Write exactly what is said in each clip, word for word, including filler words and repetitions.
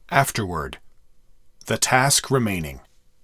Afterward. The task remaining.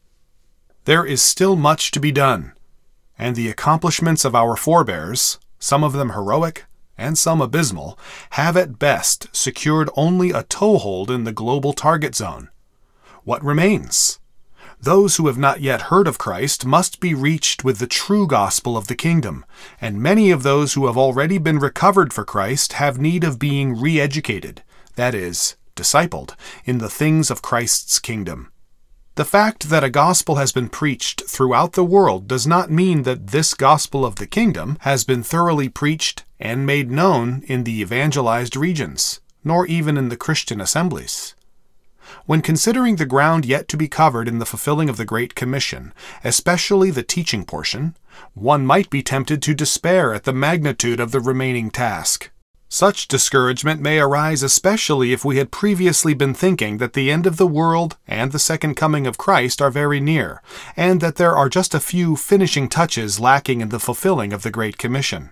There is still much to be done, and the accomplishments of our forebears, some of them heroic and some abysmal, have at best secured only a toehold in the global target zone. What remains? Those who have not yet heard of Christ must be reached with the true gospel of the kingdom, and many of those who have already been recovered for Christ have need of being re-educated, that is, discipled, in the things of Christ's kingdom. The fact that a gospel has been preached throughout the world does not mean that this gospel of the kingdom has been thoroughly preached and made known in the evangelized regions, nor even in the Christian assemblies. When considering the ground yet to be covered in the fulfilling of the Great Commission, especially the teaching portion, one might be tempted to despair at the magnitude of the remaining task. Such discouragement may arise especially if we had previously been thinking that the end of the world and the second coming of Christ are very near, and that there are just a few finishing touches lacking in the fulfilling of the Great Commission.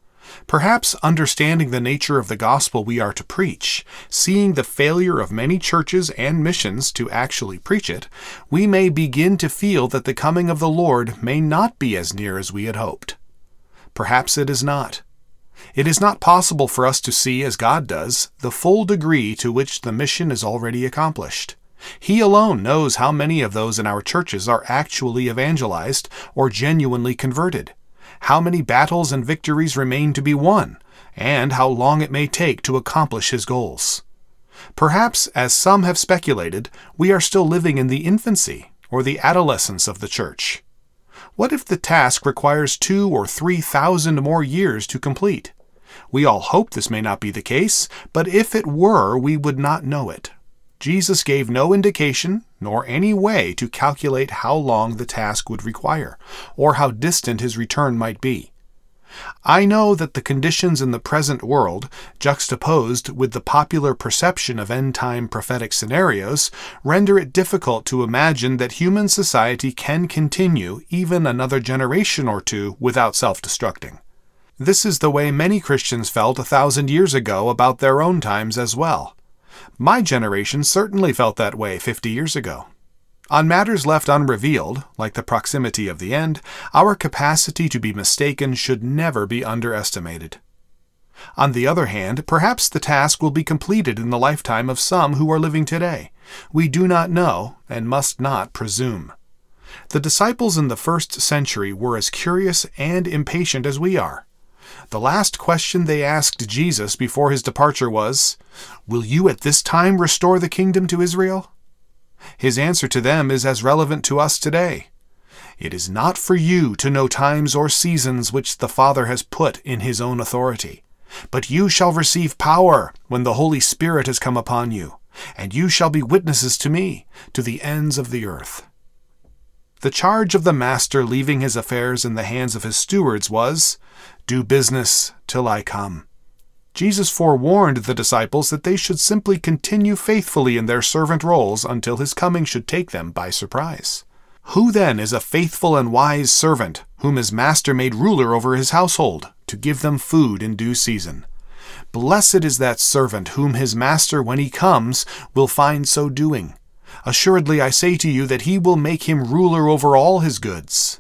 Perhaps understanding the nature of the gospel we are to preach, seeing the failure of many churches and missions to actually preach it, we may begin to feel that the coming of the Lord may not be as near as we had hoped. Perhaps it is not. It is not possible for us to see, as God does, the full degree to which the mission is already accomplished. He alone knows how many of those in our churches are actually evangelized or genuinely converted, how many battles and victories remain to be won, and how long it may take to accomplish His goals. Perhaps, as some have speculated, we are still living in the infancy or the adolescence of the church. What if the task requires two or three thousand more years to complete? We all hope this may not be the case, but if it were, we would not know it. Jesus gave no indication nor any way to calculate how long the task would require, or how distant His return might be. I know that the conditions in the present world, juxtaposed with the popular perception of end-time prophetic scenarios, render it difficult to imagine that human society can continue even another generation or two without self-destructing. This is the way many Christians felt a thousand years ago about their own times as well. My generation certainly felt that way fifty years ago. On matters left unrevealed, like the proximity of the end, our capacity to be mistaken should never be underestimated. On the other hand, perhaps the task will be completed in the lifetime of some who are living today. We do not know, and must not presume. The disciples in the first century were as curious and impatient as we are. The last question they asked Jesus before His departure was, "Will you at this time restore the kingdom to Israel?" His answer to them is as relevant to us today. It is not for you to know times or seasons which the Father has put in His own authority, but you shall receive power when the Holy Spirit has come upon you, and you shall be witnesses to me to the ends of the earth. The charge of the master leaving his affairs in the hands of his stewards was, "Do business till I come." Jesus forewarned the disciples that they should simply continue faithfully in their servant roles until His coming should take them by surprise. Who then is a faithful and wise servant, whom his master made ruler over his household, to give them food in due season? Blessed is that servant whom his master, when he comes, will find so doing. Assuredly I say to you that he will make him ruler over all his goods.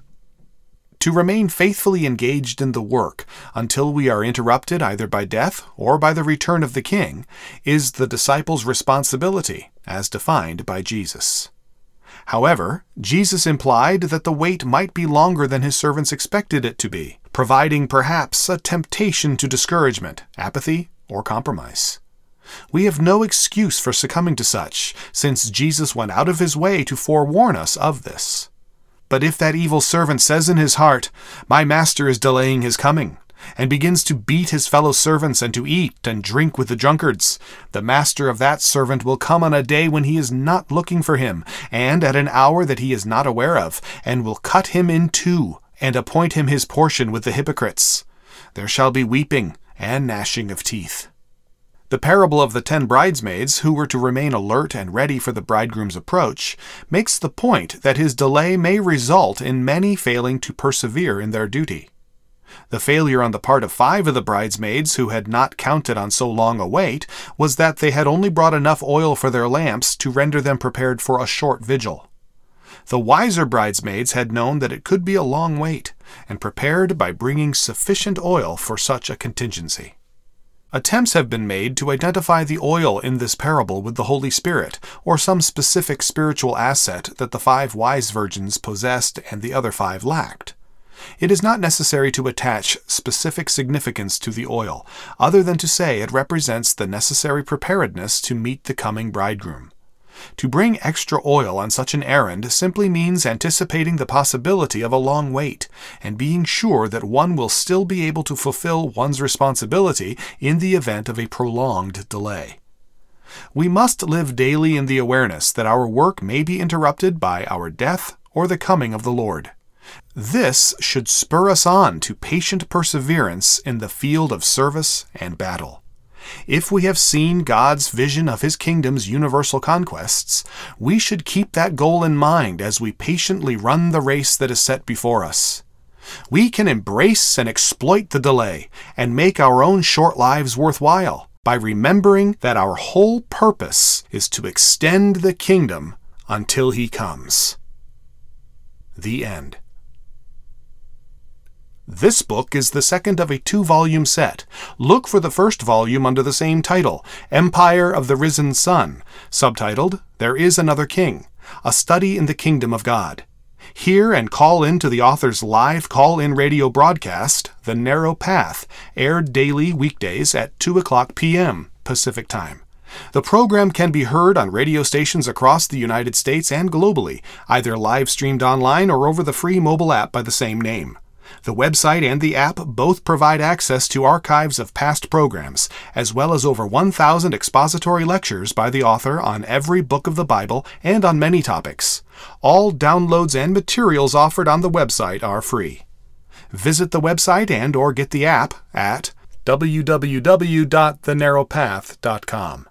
To remain faithfully engaged in the work until we are interrupted either by death or by the return of the King is the disciples' responsibility, as defined by Jesus. However, Jesus implied that the wait might be longer than His servants expected it to be, providing perhaps a temptation to discouragement, apathy, or compromise. We have no excuse for succumbing to such, since Jesus went out of His way to forewarn us of this. But if that evil servant says in his heart, "My master is delaying his coming," and begins to beat his fellow servants and to eat and drink with the drunkards, the master of that servant will come on a day when he is not looking for him, and at an hour that he is not aware of, and will cut him in two, and appoint him his portion with the hypocrites. There shall be weeping and gnashing of teeth. The parable of the ten bridesmaids, who were to remain alert and ready for the bridegroom's approach, makes the point that his delay may result in many failing to persevere in their duty. The failure on the part of five of the bridesmaids who had not counted on so long a wait was that they had only brought enough oil for their lamps to render them prepared for a short vigil. The wiser bridesmaids had known that it could be a long wait, and prepared by bringing sufficient oil for such a contingency. Attempts have been made to identify the oil in this parable with the Holy Spirit, or some specific spiritual asset that the five wise virgins possessed and the other five lacked. It is not necessary to attach specific significance to the oil, other than to say it represents the necessary preparedness to meet the coming bridegroom. To bring extra oil on such an errand simply means anticipating the possibility of a long wait, and being sure that one will still be able to fulfill one's responsibility in the event of a prolonged delay. We must live daily in the awareness that our work may be interrupted by our death or the coming of the Lord. This should spur us on to patient perseverance in the field of service and battle. If we have seen God's vision of His kingdom's universal conquests, we should keep that goal in mind as we patiently run the race that is set before us. We can embrace and exploit the delay and make our own short lives worthwhile by remembering that our whole purpose is to extend the kingdom until He comes. The end. This book is the second of a two-volume set. Look for the first volume under the same title, Empire of the Risen Sun, subtitled, There is Another King, A Study in the Kingdom of God. Hear and call in to the author's live call-in radio broadcast, The Narrow Path, aired daily weekdays at two o'clock p m Pacific Time. The program can be heard on radio stations across the United States and globally, either live-streamed online or over the free mobile app by the same name. The website and the app both provide access to archives of past programs, as well as over one thousand expository lectures by the author on every book of the Bible and on many topics. All downloads and materials offered on the website are free. Visit the website and or get the app at w w w dot the narrow path dot com.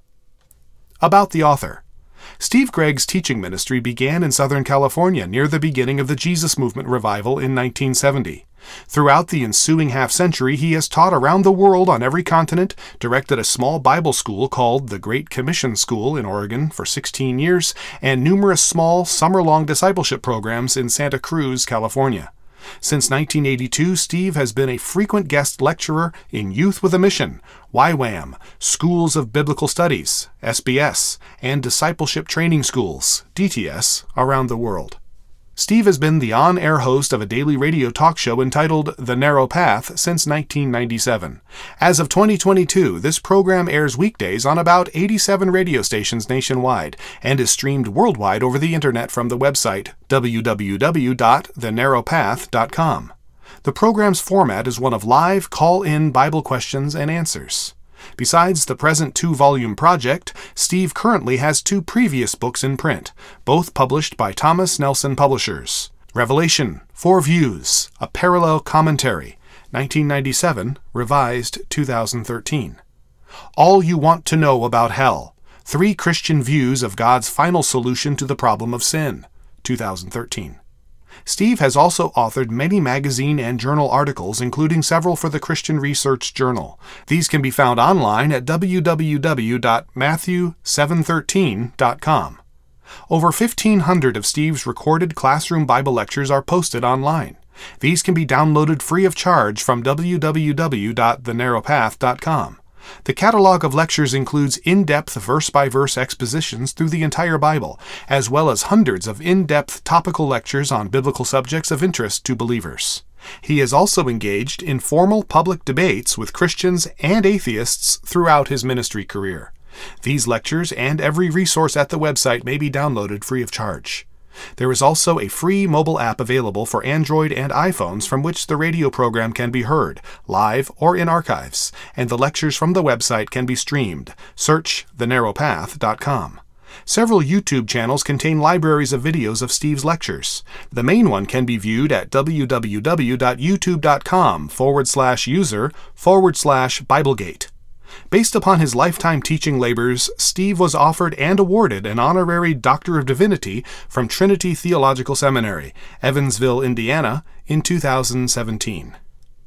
About the author. Steve Gregg's teaching ministry began in Southern California near the beginning of the Jesus Movement revival in nineteen seventy. Throughout the ensuing half-century, he has taught around the world on every continent, directed a small Bible school called the Great Commission School in Oregon for sixteen years, and numerous small, summer-long discipleship programs in Santa Cruz, California. Since nineteen eighty-two, Steve has been a frequent guest lecturer in Youth with a Mission, Y WAM, Schools of Biblical Studies, S B S, and Discipleship Training Schools, D T S, around the world. Steve has been the on-air host of a daily radio talk show entitled The Narrow Path since nineteen ninety-seven. As of twenty twenty-two, this program airs weekdays on about eighty-seven radio stations nationwide and is streamed worldwide over the internet from the website w w w dot the narrow path dot com. The program's format is one of live call-in Bible questions and answers. Besides the present two-volume project, Steve currently has two previous books in print, both published by Thomas Nelson Publishers. Revelation, Four Views, A Parallel Commentary, nineteen ninety-seven, revised two thousand thirteen. All You Want to Know About Hell, Three Christian Views of God's Final Solution to the Problem of Sin, two thousand thirteen. Steve has also authored many magazine and journal articles, including several for the Christian Research Journal. These can be found online at w w w dot matthew seven thirteen dot com. Over fifteen hundred of Steve's recorded classroom Bible lectures are posted online. These can be downloaded free of charge from w w w dot the narrow path dot com. The catalog of lectures includes in-depth verse-by-verse expositions through the entire Bible, as well as hundreds of in-depth topical lectures on biblical subjects of interest to believers. He is also engaged in formal public debates with Christians and atheists throughout his ministry career. These lectures and every resource at the website may be downloaded free of charge. There is also a free mobile app available for Android and iPhones from which the radio program can be heard, live or in archives, and the lectures from the website can be streamed. Search the narrow path dot com. Several YouTube channels contain libraries of videos of Steve's lectures. The main one can be viewed at w w w dot youtube dot com forward slash user forward slash Biblegate. Based upon his lifetime teaching labors, Steve was offered and awarded an honorary Doctor of Divinity from Trinity Theological Seminary, Evansville, Indiana, in two thousand seventeen.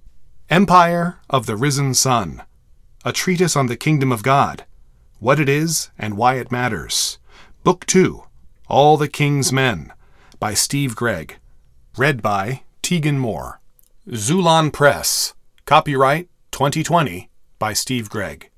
Empire of the Risen Sun, a treatise on the Kingdom of God, what it is and why it matters. Book two, All the King's Men, by Steve Gregg. Read by Tegan Moore. Xulon Press. Copyright twenty twenty by Steve Gregg.